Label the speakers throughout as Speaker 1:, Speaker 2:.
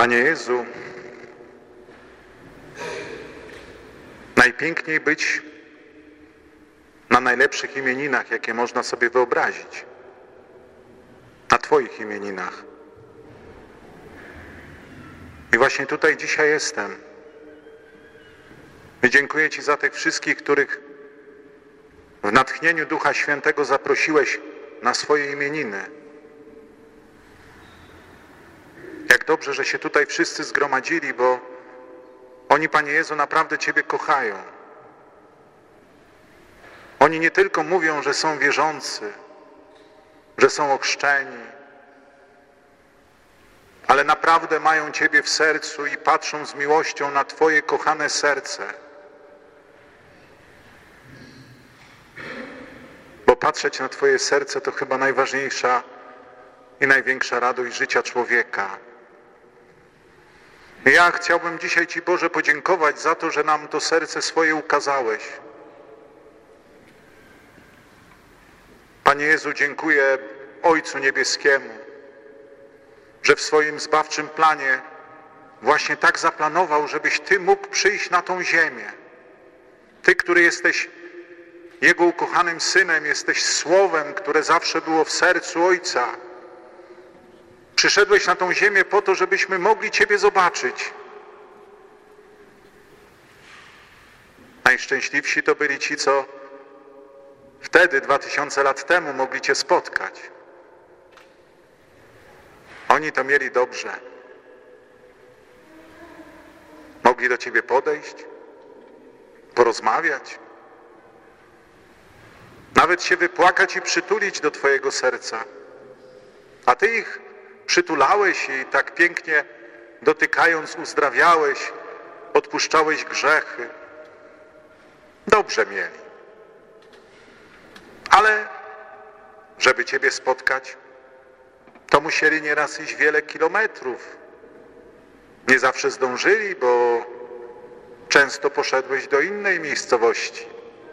Speaker 1: Panie Jezu, najpiękniej być na najlepszych imieninach, jakie można sobie wyobrazić. Na Twoich imieninach. I właśnie tutaj dzisiaj jestem. I dziękuję Ci za tych wszystkich, których w natchnieniu Ducha Świętego zaprosiłeś na swoje imieniny. Jak dobrze, że się tutaj wszyscy zgromadzili, bo oni, Panie Jezu, naprawdę Ciebie kochają. Oni nie tylko mówią, że są wierzący, że są ochrzczeni, ale naprawdę mają Ciebie w sercu i patrzą z miłością na Twoje kochane serce. Bo patrzeć na Twoje serce to chyba najważniejsza i największa radość życia człowieka. I ja chciałbym dzisiaj Ci, Boże, podziękować za to, że nam to serce swoje ukazałeś. Panie Jezu, dziękuję Ojcu Niebieskiemu, że w swoim zbawczym planie właśnie tak zaplanował, żebyś Ty mógł przyjść na tą ziemię. Ty, który jesteś Jego ukochanym Synem, jesteś Słowem, które zawsze było w sercu Ojca. Przyszedłeś na tą ziemię po to, żebyśmy mogli Ciebie zobaczyć. Najszczęśliwsi to byli ci, co wtedy, 2000 lat temu, mogli Cię spotkać. Oni to mieli dobrze. Mogli do Ciebie podejść, porozmawiać, nawet się wypłakać i przytulić do Twojego serca. A Ty ich przytulałeś i tak pięknie dotykając uzdrawiałeś, odpuszczałeś grzechy. Dobrze mieli. Ale żeby Ciebie spotkać, to musieli nieraz iść wiele kilometrów. Nie zawsze zdążyli, bo często poszedłeś do innej miejscowości.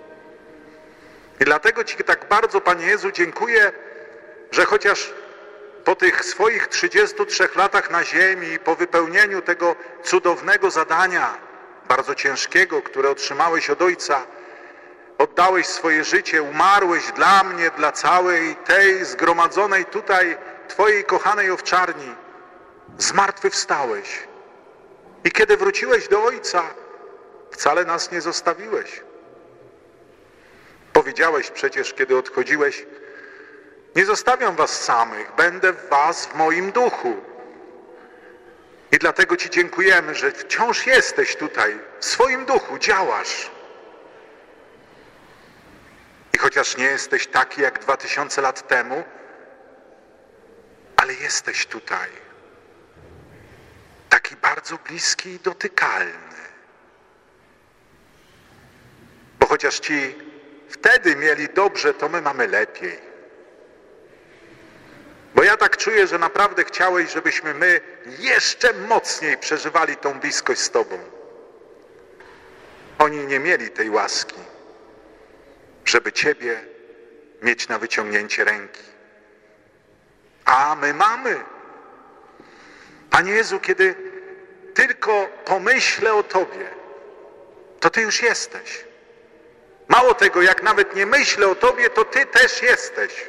Speaker 1: I dlatego Ci tak bardzo, Panie Jezu, dziękuję, że chociaż po tych swoich 33 latach na ziemi i po wypełnieniu tego cudownego zadania, bardzo ciężkiego, które otrzymałeś od Ojca, oddałeś swoje życie, umarłeś dla mnie, dla całej tej zgromadzonej tutaj Twojej kochanej owczarni. Zmartwychwstałeś. I kiedy wróciłeś do Ojca, wcale nas nie zostawiłeś. Powiedziałeś przecież, kiedy odchodziłeś: nie zostawiam was samych, będę w was w moim duchu. I dlatego Ci dziękujemy, że wciąż jesteś tutaj, w swoim duchu działasz. I chociaż nie jesteś taki jak 2000 lat temu, ale jesteś tutaj. Taki bardzo bliski i dotykalny. Bo chociaż Ci wtedy mieli dobrze, to my mamy lepiej. Bo ja tak czuję, że naprawdę chciałeś, żebyśmy my jeszcze mocniej przeżywali tą bliskość z Tobą. Oni nie mieli tej łaski, żeby Ciebie mieć na wyciągnięcie ręki. A my mamy. Panie Jezu, kiedy tylko pomyślę o Tobie, to Ty już jesteś. Mało tego, jak nawet nie myślę o Tobie, to Ty też jesteś.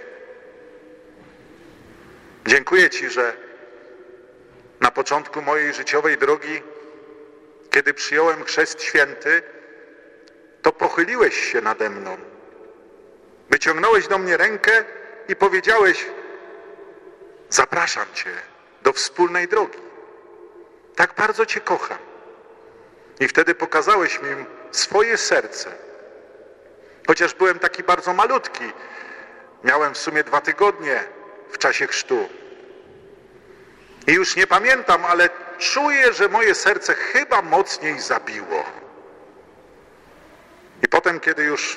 Speaker 1: Dziękuję Ci, że na początku mojej życiowej drogi, kiedy przyjąłem chrzest święty, to pochyliłeś się nade mną. Wyciągnąłeś do mnie rękę i powiedziałeś: zapraszam Cię do wspólnej drogi. Tak bardzo Cię kocham. I wtedy pokazałeś mi swoje serce. Chociaż byłem taki bardzo malutki, miałem w sumie 2 tygodnie w czasie chrztu. I już nie pamiętam, ale czuję, że moje serce chyba mocniej zabiło. I potem, kiedy już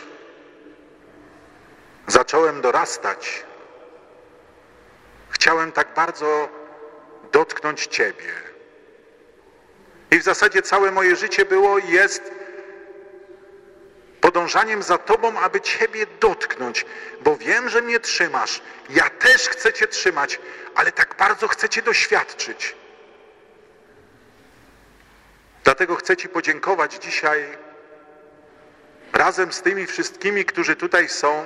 Speaker 1: zacząłem dorastać, chciałem tak bardzo dotknąć Ciebie. I w zasadzie całe moje życie było i jest podążaniem za Tobą, aby Ciebie dotknąć, bo wiem, że mnie trzymasz. Ja też chcę Cię trzymać, ale tak bardzo chcę Cię doświadczyć. Dlatego chcę Ci podziękować dzisiaj razem z tymi wszystkimi, którzy tutaj są,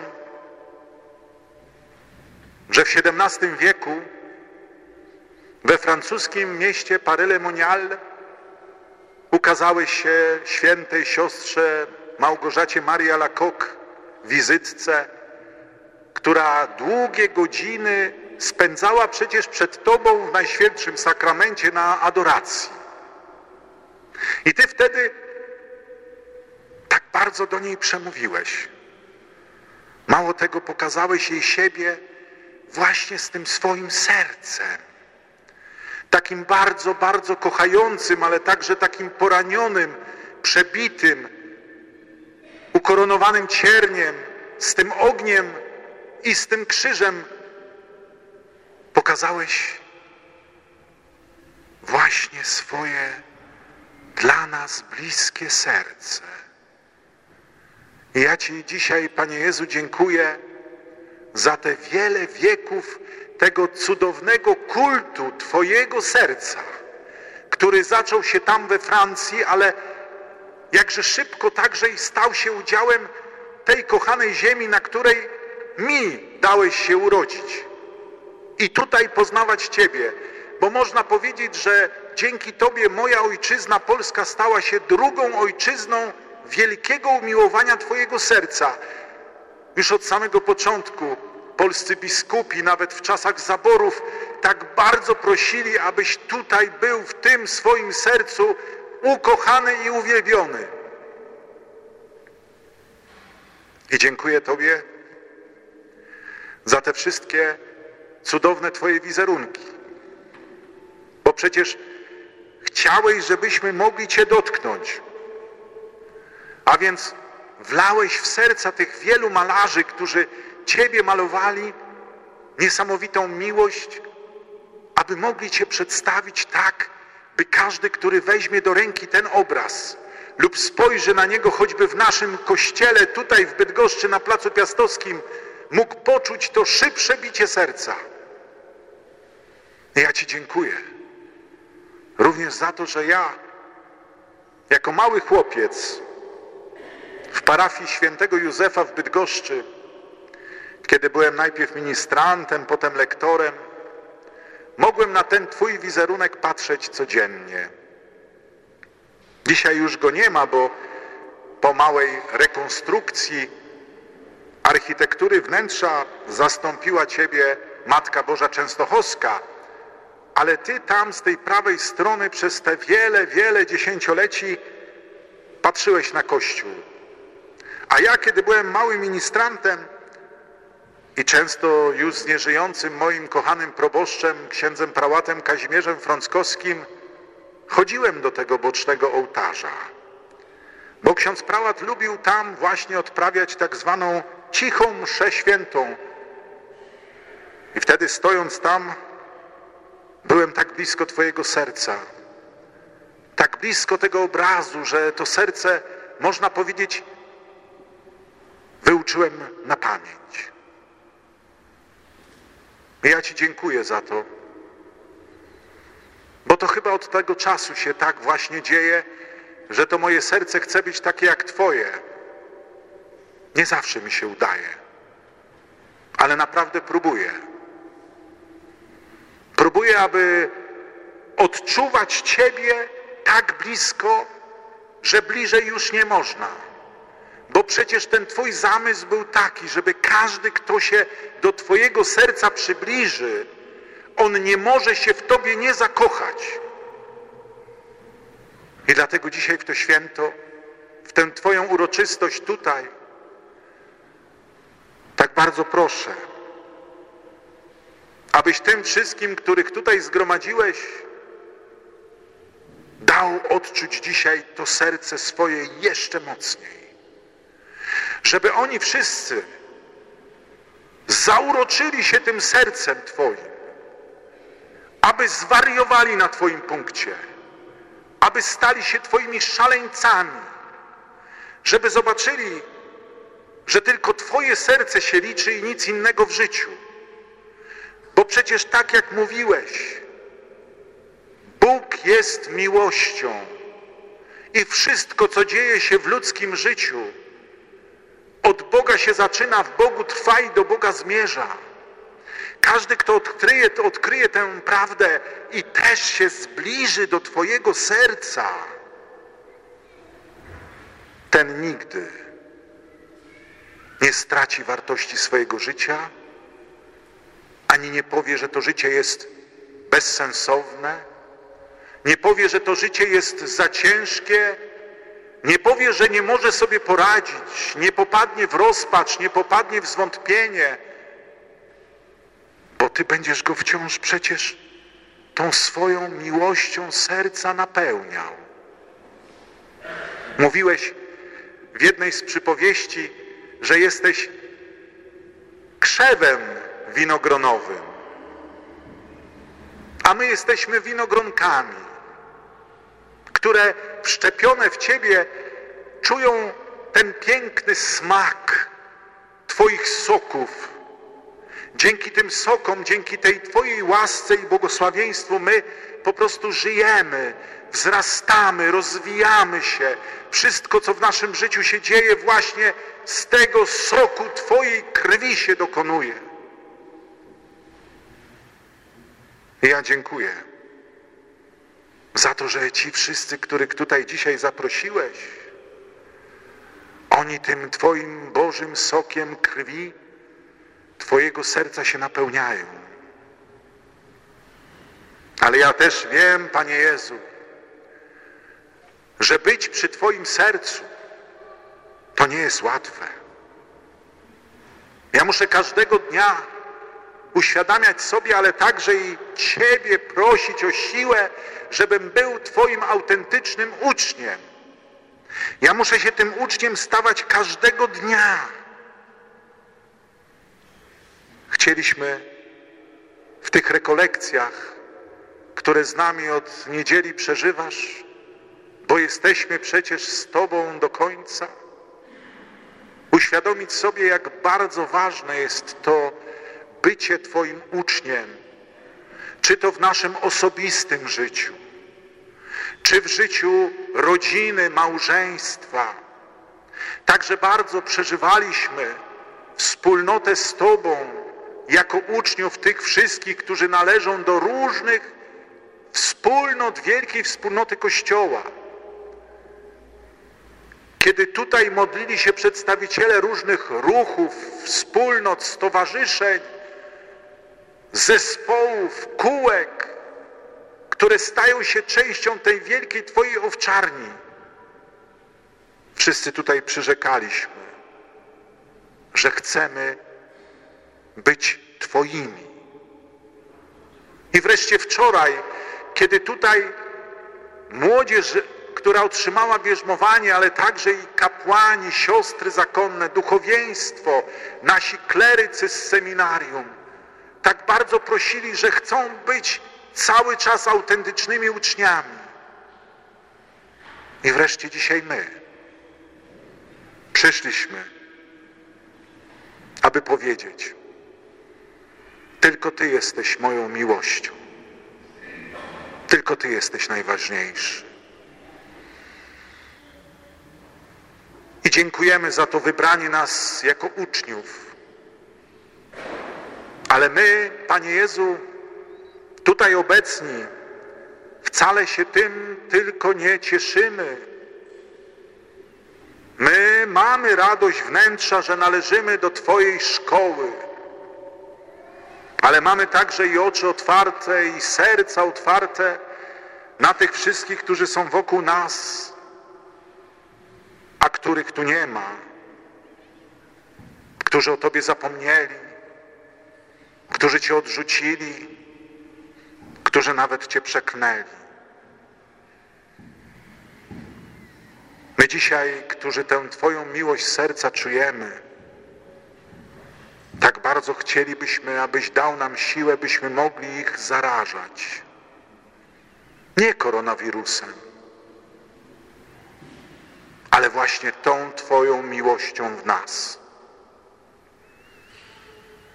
Speaker 1: że w XVII wieku we francuskim mieście Paray-le-Monial ukazałeś się świętej siostrze Małgorzacie Marii Alacoque, wizytce, która długie godziny spędzała przecież przed Tobą w Najświętszym Sakramencie na adoracji. I Ty wtedy tak bardzo do niej przemówiłeś. Mało tego, pokazałeś jej siebie właśnie z tym swoim sercem. Takim bardzo, bardzo kochającym, ale także takim poranionym, przebitym, ukoronowanym cierniem, z tym ogniem i z tym krzyżem. Pokazałeś właśnie swoje dla nas bliskie serce. I ja Ci dzisiaj, Panie Jezu, dziękuję za te wiele wieków tego cudownego kultu Twojego serca, który zaczął się tam we Francji, ale jakże szybko także i stał się udziałem tej kochanej ziemi, na której mi dałeś się urodzić i tutaj poznawać Ciebie, bo można powiedzieć, że dzięki Tobie moja ojczyzna Polska stała się drugą ojczyzną wielkiego umiłowania Twojego serca. Już od samego początku polscy biskupi, nawet w czasach zaborów, tak bardzo prosili, abyś tutaj był w tym swoim sercu ukochany i uwielbiony. I dziękuję Tobie za te wszystkie cudowne Twoje wizerunki, bo przecież chciałeś, żebyśmy mogli Cię dotknąć, a więc wlałeś w serca tych wielu malarzy, którzy Ciebie malowali, niesamowitą miłość, aby mogli Cię przedstawić tak, by każdy, który weźmie do ręki ten obraz lub spojrzy na niego choćby w naszym kościele, tutaj w Bydgoszczy na Placu Piastowskim, mógł poczuć to szybsze bicie serca. I ja Ci dziękuję również za to, że ja, jako mały chłopiec w parafii świętego Józefa w Bydgoszczy, kiedy byłem najpierw ministrantem, potem lektorem, mogłem na ten Twój wizerunek patrzeć codziennie. Dzisiaj już go nie ma, bo po małej rekonstrukcji architektury wnętrza zastąpiła Ciebie Matka Boża Częstochowska, ale Ty tam z tej prawej strony przez te wiele, wiele dziesięcioleci patrzyłeś na Kościół. A ja, kiedy byłem małym ministrantem i często już z nieżyjącym moim kochanym proboszczem, księdzem prałatem Kazimierzem Frąckowskim, chodziłem do tego bocznego ołtarza, bo ksiądz prałat lubił tam właśnie odprawiać tak zwaną cichą mszę świętą. I wtedy, stojąc tam, byłem tak blisko Twojego serca, tak blisko tego obrazu, że to serce, można powiedzieć, wyuczyłem na pamięć. I ja Ci dziękuję za to, bo to chyba od tego czasu się tak właśnie dzieje, że to moje serce chce być takie jak Twoje. Nie zawsze mi się udaje, ale naprawdę próbuję. Próbuję, aby odczuwać Ciebie tak blisko, że bliżej już nie można. Bo przecież ten Twój zamysł był taki, żeby każdy, kto się do Twojego serca przybliży, on nie może się w Tobie nie zakochać. I dlatego dzisiaj w to święto, w tę Twoją uroczystość tutaj, tak bardzo proszę, abyś tym wszystkim, których tutaj zgromadziłeś, dał odczuć dzisiaj to serce swoje jeszcze mocniej. Żeby oni wszyscy zauroczyli się tym sercem Twoim, aby zwariowali na Twoim punkcie, aby stali się Twoimi szaleńcami, żeby zobaczyli, że tylko Twoje serce się liczy i nic innego w życiu. Bo przecież tak jak mówiłeś, Bóg jest miłością. I wszystko, co dzieje się w ludzkim życiu, od Boga się zaczyna, w Bogu trwa i do Boga zmierza. Każdy, kto odkryje tę prawdę i też się zbliży do Twojego serca, ten nigdy nie straci wartości swojego życia, ani nie powie, że to życie jest bezsensowne, nie powie, że to życie jest za ciężkie, nie powie, że nie może sobie poradzić, nie popadnie w rozpacz, nie popadnie w zwątpienie, bo Ty będziesz go wciąż przecież tą swoją miłością serca napełniał. Mówiłeś w jednej z przypowieści, że jesteś krzewem winogronowym, a my jesteśmy winogronkami, które wszczepione w Ciebie czują ten piękny smak Twoich soków. Dzięki tym sokom, dzięki tej Twojej łasce i błogosławieństwu my po prostu żyjemy, wzrastamy, rozwijamy się. Wszystko, co w naszym życiu się dzieje, właśnie z tego soku Twojej krwi się dokonuje. I ja dziękuję za to, że ci wszyscy, których tutaj dzisiaj zaprosiłeś, oni tym Twoim Bożym sokiem krwi Twojego serca się napełniają. Ale ja też wiem, Panie Jezu, że być przy Twoim sercu to nie jest łatwe. Ja muszę każdego dnia uświadamiać sobie, ale także i Ciebie prosić o siłę, żebym był Twoim autentycznym uczniem. Ja muszę się tym uczniem stawać każdego dnia. Chcieliśmy w tych rekolekcjach, które z nami od niedzieli przeżywasz, bo jesteśmy przecież z Tobą do końca, uświadomić sobie, jak bardzo ważne jest to bycie Twoim uczniem, czy to w naszym osobistym życiu, czy w życiu rodziny, małżeństwa. Także bardzo przeżywaliśmy wspólnotę z Tobą jako uczniów tych wszystkich, którzy należą do różnych wspólnot, wielkiej wspólnoty Kościoła. Kiedy tutaj modlili się przedstawiciele różnych ruchów, wspólnot, stowarzyszeń, zespołów, kółek, które stają się częścią tej wielkiej Twojej owczarni, wszyscy tutaj przyrzekaliśmy, że chcemy być Twoimi. I wreszcie wczoraj, kiedy tutaj młodzież, która otrzymała bierzmowanie, ale także i kapłani, siostry zakonne, duchowieństwo, nasi klerycy z seminarium, tak bardzo prosili, że chcą być cały czas autentycznymi uczniami. I wreszcie dzisiaj my przyszliśmy, aby powiedzieć: tylko Ty jesteś moją miłością. Tylko Ty jesteś najważniejszy. I dziękujemy za to wybranie nas jako uczniów. Ale my, Panie Jezu, tutaj obecni, wcale się tym tylko nie cieszymy. My mamy radość wnętrza, że należymy do Twojej szkoły. Ale mamy także i oczy otwarte, i serca otwarte na tych wszystkich, którzy są wokół nas, a których tu nie ma, którzy o Tobie zapomnieli, którzy Cię odrzucili, którzy nawet Cię przeklnęli. My dzisiaj, którzy tę Twoją miłość serca czujemy, tak bardzo chcielibyśmy, abyś dał nam siłę, byśmy mogli ich zarażać. Nie koronawirusem, ale właśnie tą Twoją miłością w nas.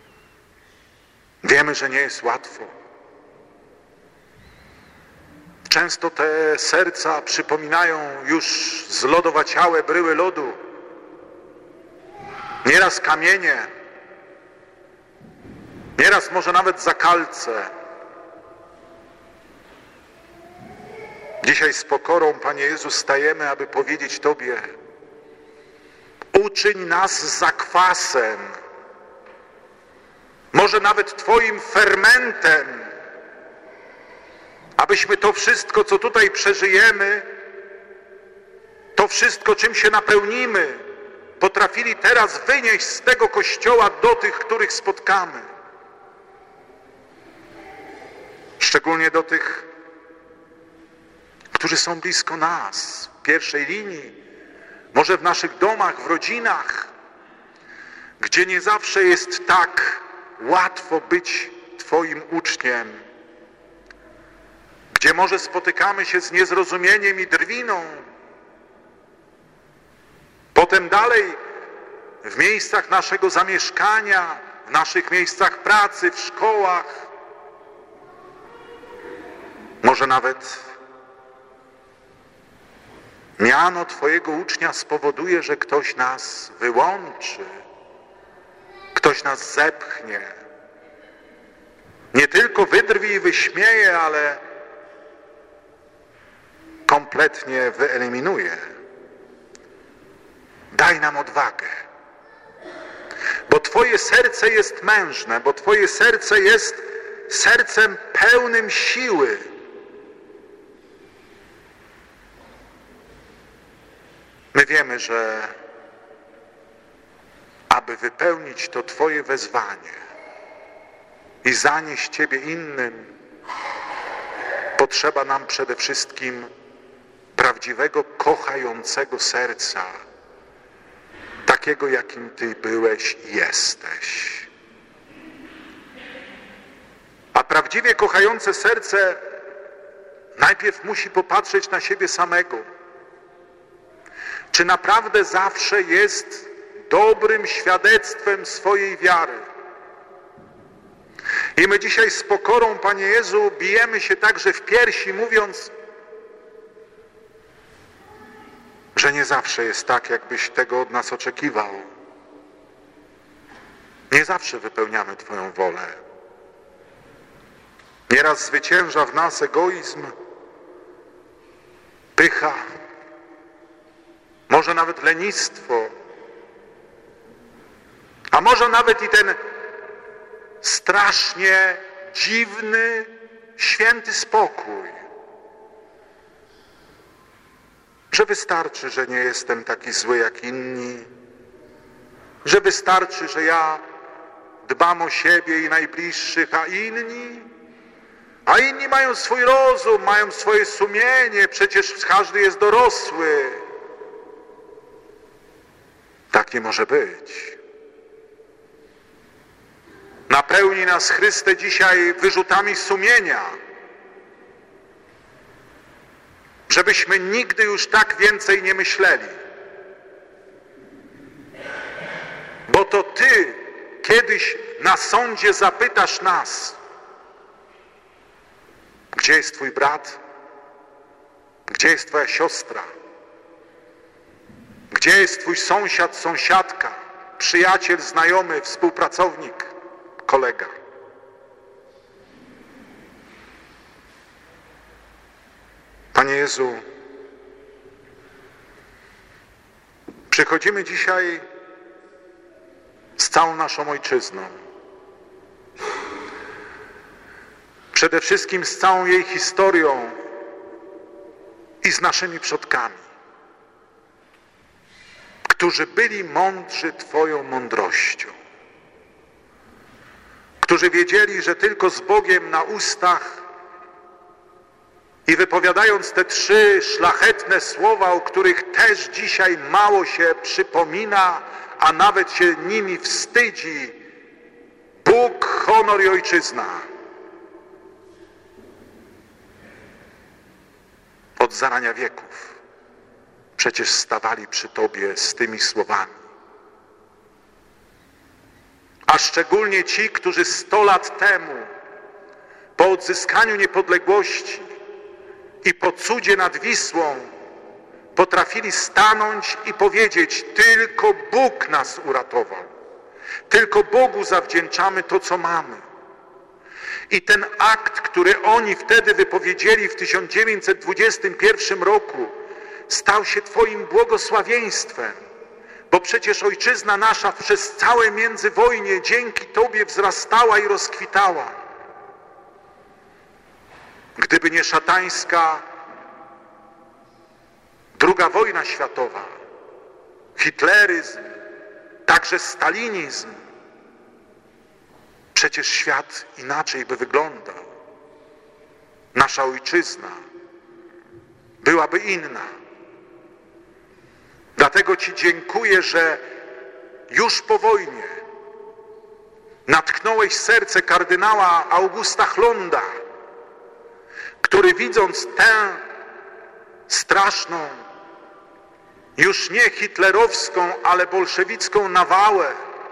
Speaker 1: Wiemy, że nie jest łatwo. Często te serca przypominają już zlodowaciałe bryły lodu, nieraz kamienie, nieraz może nawet zakalce. Dzisiaj z pokorą, Panie Jezu, stajemy, aby powiedzieć Tobie: uczyń nas zakwasem, może nawet Twoim fermentem, abyśmy to wszystko, co tutaj przeżyjemy, to wszystko, czym się napełnimy, potrafili teraz wynieść z tego Kościoła do tych, których spotkamy. Szczególnie do tych, którzy są blisko nas, w pierwszej linii, może w naszych domach, w rodzinach, gdzie nie zawsze jest tak łatwo być Twoim uczniem, gdzie może spotykamy się z niezrozumieniem i drwiną. Potem dalej w miejscach naszego zamieszkania, w naszych miejscach pracy, w szkołach, może nawet miano Twojego ucznia spowoduje, że ktoś nas wyłączy, ktoś nas zepchnie. Nie tylko wydrwi i wyśmieje, ale kompletnie wyeliminuje. Daj nam odwagę, bo Twoje serce jest mężne, bo Twoje serce jest sercem pełnym siły. My wiemy, że aby wypełnić to Twoje wezwanie i zanieść Ciebie innym, potrzeba nam przede wszystkim prawdziwego, kochającego serca, takiego, jakim Ty byłeś i jesteś. A prawdziwie kochające serce najpierw musi popatrzeć na siebie samego. Czy naprawdę zawsze jest dobrym świadectwem swojej wiary? I my dzisiaj z pokorą, Panie Jezu, bijemy się także w piersi, mówiąc, że nie zawsze jest tak, jakbyś tego od nas oczekiwał. Nie zawsze wypełniamy Twoją wolę. Nieraz zwycięża w nas egoizm, pycha, może nawet lenistwo, a może nawet i ten strasznie dziwny, święty spokój, że wystarczy, że nie jestem taki zły jak inni, że wystarczy, że ja dbam o siebie i najbliższych, a inni mają swój rozum, mają swoje sumienie, przecież każdy jest dorosły. Tak nie może być. Napełni nas Chryste dzisiaj wyrzutami sumienia, żebyśmy nigdy już tak więcej nie myśleli. Bo to Ty kiedyś na sądzie zapytasz nas, gdzie jest Twój brat, gdzie jest Twoja siostra, gdzie jest Twój sąsiad, sąsiadka, przyjaciel, znajomy, współpracownik, kolega. Panie Jezu, przychodzimy dzisiaj z całą naszą ojczyzną. Przede wszystkim z całą jej historią i z naszymi przodkami, którzy byli mądrzy Twoją mądrością, którzy wiedzieli, że tylko z Bogiem na ustach i wypowiadając te 3 szlachetne słowa, o których też dzisiaj mało się przypomina, a nawet się nimi wstydzi, Bóg, honor i ojczyzna. Od zarania wieków przecież stawali przy Tobie z tymi słowami. A szczególnie ci, którzy 100 lat temu, po odzyskaniu niepodległości i po cudzie nad Wisłą potrafili stanąć i powiedzieć: tylko Bóg nas uratował. Tylko Bogu zawdzięczamy to, co mamy. I ten akt, który oni wtedy wypowiedzieli w 1921 roku, stał się Twoim błogosławieństwem, bo przecież ojczyzna nasza przez całe międzywojnie dzięki Tobie wzrastała i rozkwitała. Gdyby nie szatańska II wojna światowa, hitleryzm, także stalinizm, przecież świat inaczej by wyglądał. Nasza ojczyzna byłaby inna. Dlatego Ci dziękuję, że już po wojnie natknąłeś serce kardynała Augusta Hlonda, który widząc tę straszną, już nie hitlerowską, ale bolszewicką nawałę,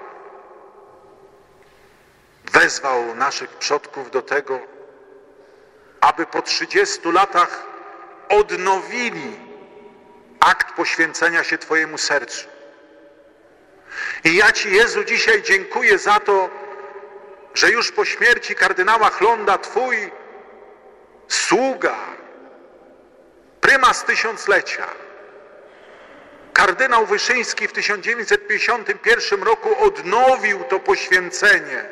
Speaker 1: wezwał naszych przodków do tego, aby po 30 latach odnowili akt poświęcenia się Twojemu sercu. I ja Ci, Jezu, dzisiaj dziękuję za to, że już po śmierci kardynała Hlonda Twój sługa, prymas tysiąclecia, kardynał Wyszyński w 1951 roku odnowił to poświęcenie.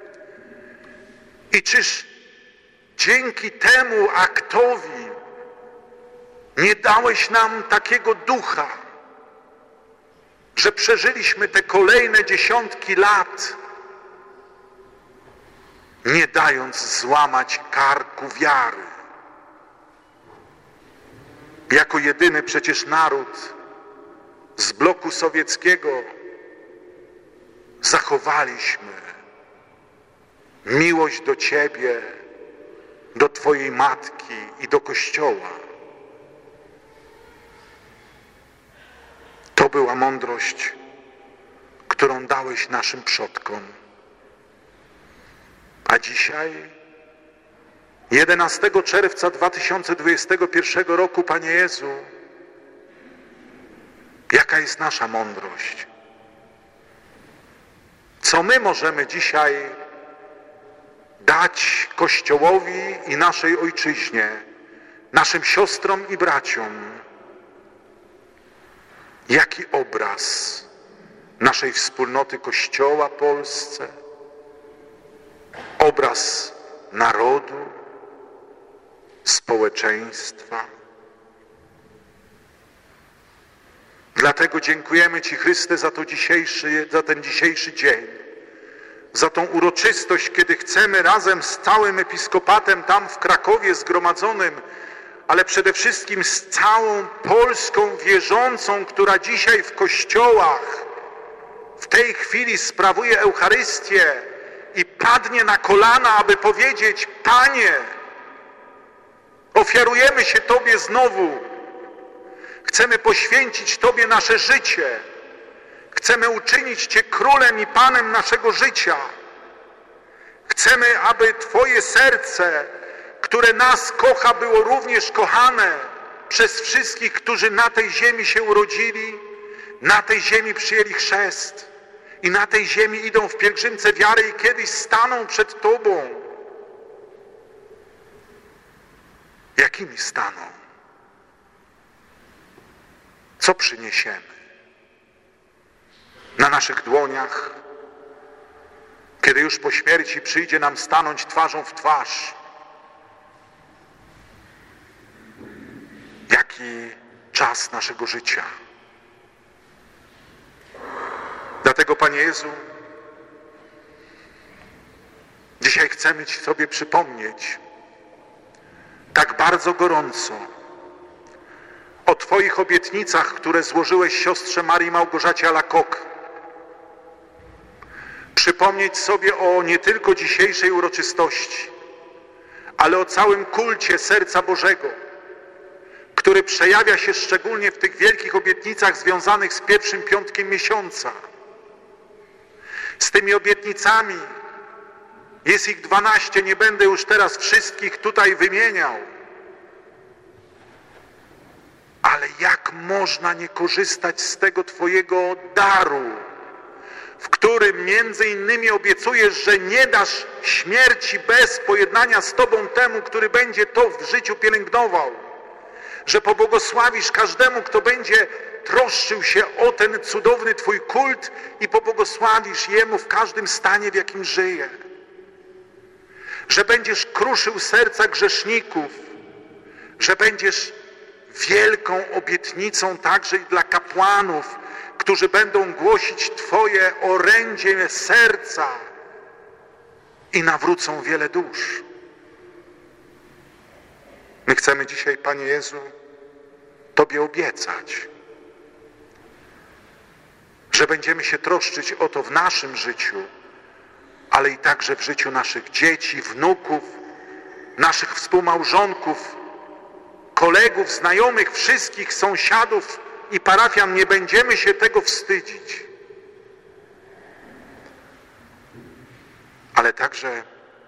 Speaker 1: I czyż dzięki temu aktowi nie dałeś nam takiego ducha, że przeżyliśmy te kolejne dziesiątki lat, nie dając złamać karku wiary? Jako jedyny przecież naród z bloku sowieckiego zachowaliśmy miłość do Ciebie, do Twojej Matki i do Kościoła. To była mądrość, którą dałeś naszym przodkom. A dzisiaj, 11 czerwca 2021 roku, Panie Jezu, jaka jest nasza mądrość? Co my możemy dzisiaj dać Kościołowi i naszej ojczyźnie, naszym siostrom i braciom? Jaki obraz naszej wspólnoty Kościoła w Polsce, obraz narodu, społeczeństwa? Dlatego dziękujemy Ci, Chryste, za ten dzisiejszy dzień, za tą uroczystość, kiedy chcemy razem z całym episkopatem tam w Krakowie zgromadzonym, ale przede wszystkim z całą Polską wierzącą, która dzisiaj w kościołach w tej chwili sprawuje Eucharystię i padnie na kolana, aby powiedzieć: Panie, ofiarujemy się Tobie znowu. Chcemy poświęcić Tobie nasze życie. Chcemy uczynić Cię królem i Panem naszego życia. Chcemy, aby Twoje serce, które nas kocha, było również kochane przez wszystkich, którzy na tej ziemi się urodzili, na tej ziemi przyjęli chrzest i na tej ziemi idą w pielgrzymce wiary i kiedyś staną przed Tobą. Jakimi staną? Co przyniesiemy? Na naszych dłoniach, kiedy już po śmierci przyjdzie nam stanąć twarzą w twarz. Jaki czas naszego życia? Dlatego, Panie Jezu, dzisiaj chcemy Ci sobie przypomnieć tak bardzo gorąco o Twoich obietnicach, które złożyłeś siostrze Marii Małgorzacie Alacoque. Przypomnieć sobie o nie tylko dzisiejszej uroczystości, ale o całym kulcie Serca Bożego, który przejawia się szczególnie w tych wielkich obietnicach związanych z pierwszym piątkiem miesiąca. Z tymi obietnicami, jest ich 12, nie będę już teraz wszystkich tutaj wymieniał, można nie korzystać z tego Twojego daru, w którym między innymi obiecujesz, że nie dasz śmierci bez pojednania z Tobą temu, który będzie to w życiu pielęgnował, że pobłogosławisz każdemu, kto będzie troszczył się o ten cudowny Twój kult i pobłogosławisz jemu w każdym stanie, w jakim żyje, że będziesz kruszył serca grzeszników, że będziesz wielką obietnicą także i dla kapłanów, którzy będą głosić Twoje orędzie serca i nawrócą wiele dusz. My chcemy dzisiaj, Panie Jezu, Tobie obiecać, że będziemy się troszczyć o to w naszym życiu, ale i także w życiu naszych dzieci, wnuków, naszych współmałżonków, kolegów, znajomych, wszystkich sąsiadów i parafian. Nie będziemy się tego wstydzić. Ale także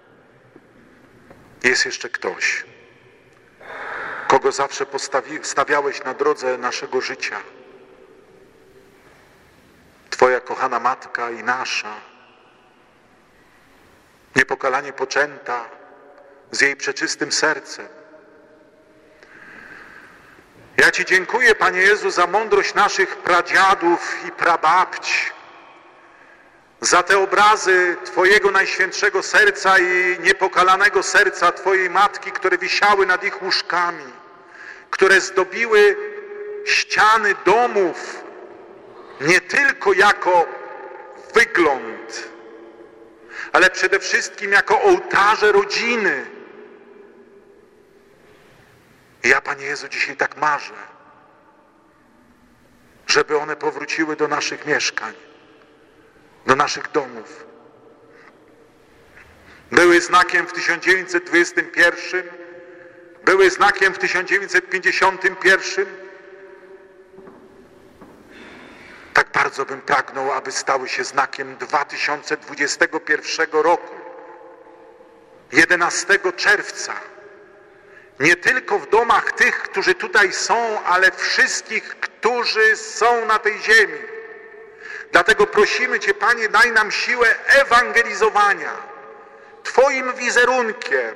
Speaker 1: jest jeszcze ktoś, kogo zawsze stawiałeś na drodze naszego życia. Twoja kochana matka i nasza, niepokalanie poczęta, z jej przeczystym sercem. Ja Ci dziękuję, Panie Jezu, za mądrość naszych pradziadów i prababć, za te obrazy Twojego Najświętszego Serca i niepokalanego serca Twojej Matki, które wisiały nad ich łóżkami, które zdobiły ściany domów nie tylko jako wygląd, ale przede wszystkim jako ołtarze rodziny. I ja, Panie Jezu, dzisiaj tak marzę, żeby one powróciły do naszych mieszkań, do naszych domów. Były znakiem w 1921, były znakiem w 1951. Tak bardzo bym pragnął, aby stały się znakiem 2021 roku, 11 czerwca. Nie tylko w domach tych, którzy tutaj są, ale wszystkich, którzy są na tej ziemi. Dlatego prosimy Cię, Panie, daj nam siłę ewangelizowania Twoim wizerunkiem.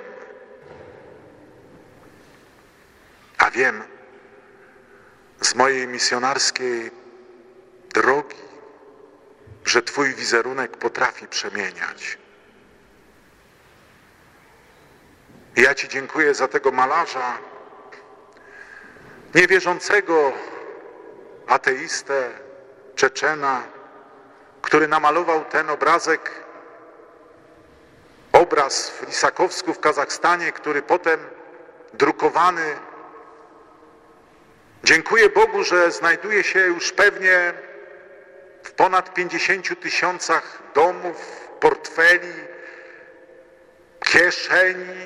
Speaker 1: A wiem z mojej misjonarskiej drogi, że Twój wizerunek potrafi przemieniać. I ja Ci dziękuję za tego malarza, niewierzącego ateistę, Czeczena, który namalował ten obraz w Lisakowsku w Kazachstanie, który potem drukowany. Dziękuję Bogu, że znajduje się już pewnie w ponad 50 000 domów, portfeli, kieszeni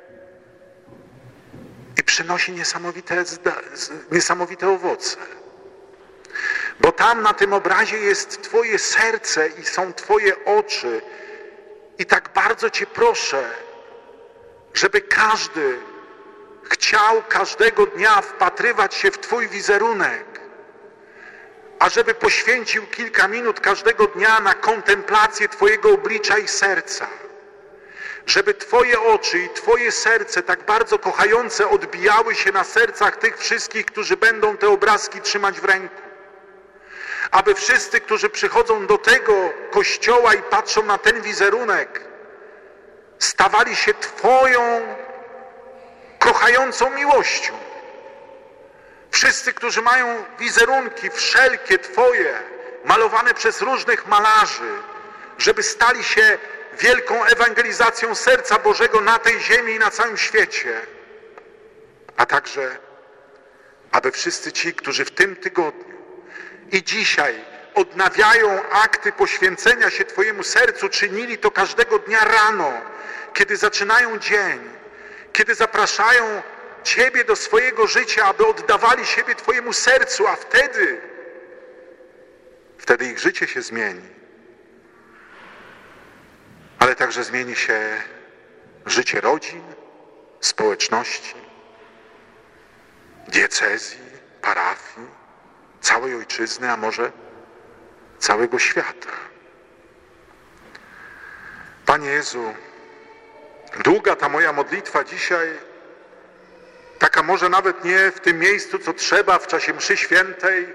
Speaker 1: i przynosi niesamowite owoce. Bo tam na tym obrazie jest Twoje serce i są Twoje oczy. I tak bardzo Cię proszę, żeby każdy chciał każdego dnia wpatrywać się w Twój wizerunek, a żeby poświęcił kilka minut każdego dnia na kontemplację Twojego oblicza i serca. Żeby Twoje oczy i Twoje serce tak bardzo kochające odbijały się na sercach tych wszystkich, którzy będą te obrazki trzymać w ręku. Aby wszyscy, którzy przychodzą do tego kościoła i patrzą na ten wizerunek, stawali się Twoją kochającą miłością. Wszyscy, którzy mają wizerunki wszelkie Twoje, malowane przez różnych malarzy, żeby stali się wielką ewangelizacją serca Bożego na tej ziemi i na całym świecie. A także, aby wszyscy ci, którzy w tym tygodniu i dzisiaj odnawiają akty poświęcenia się Twojemu sercu, czynili to każdego dnia rano, kiedy zaczynają dzień, kiedy zapraszają Ciebie do swojego życia, aby oddawali siebie Twojemu sercu, a wtedy ich życie się zmieni. Ale także zmieni się życie rodzin, społeczności, diecezji, parafii, całej ojczyzny, a może całego świata. Panie Jezu, długa ta moja modlitwa dzisiaj, taka może nawet nie w tym miejscu, co trzeba w czasie mszy świętej,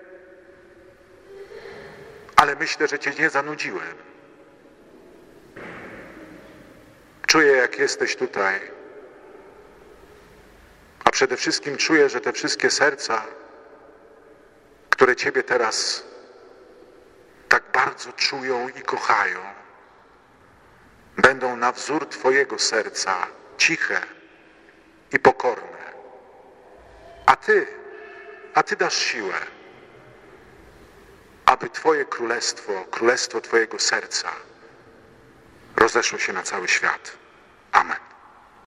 Speaker 1: ale myślę, że Cię nie zanudziłem. Czuję, jak jesteś tutaj, a przede wszystkim czuję, że te wszystkie serca, które Ciebie teraz tak bardzo czują i kochają, będą na wzór Twojego serca ciche i pokorne. A Ty dasz siłę, aby Twoje królestwo, królestwo Twojego serca rozeszło się na cały świat. Amen.